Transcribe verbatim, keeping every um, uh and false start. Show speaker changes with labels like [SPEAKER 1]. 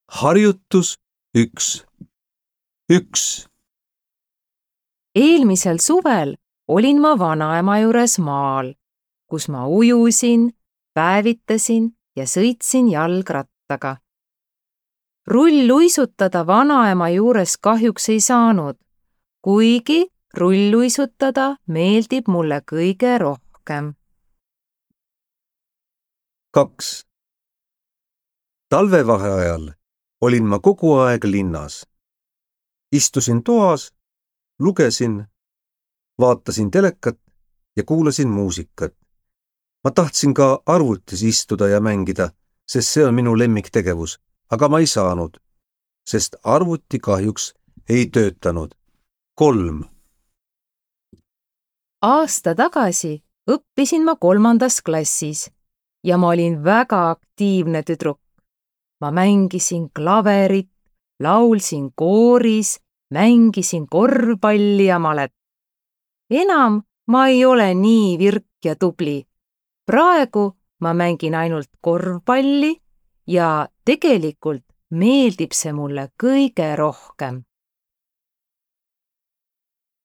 [SPEAKER 1] Harjutus üks. üks.
[SPEAKER 2] Eelmisel suvel olin ma vanaema juures maal, kus ma ujusin, päevitasin ja sõitsin jalgrattaga. Rulluisutada vanaema juures kahjuks ei saanud, kuigi rulluisutada meeldib mulle kõige rohkem.
[SPEAKER 1] kaks. Talvevaheajal olin ma kogu aeg linnas. Istusin toas, lugesin, vaatasin telekat ja kuulasin muusikat. Ma tahtsin ka arvutis istuda ja mängida, sest see on minu lemmiktegevus, aga ma ei saanud, sest arvuti kahjuks ei töötanud. kolm.
[SPEAKER 2] Aasta tagasi õppisin ma kolmandas klassis ja ma olin väga aktiivne tüdruk. Ma mängisin klaverit, laulsin kooris, mängisin korvpalli ja malet. Enam ma ei ole nii virk ja tubli. Praegu ma mängin ainult korvpalli ja tegelikult meeldib see mulle kõige rohkem.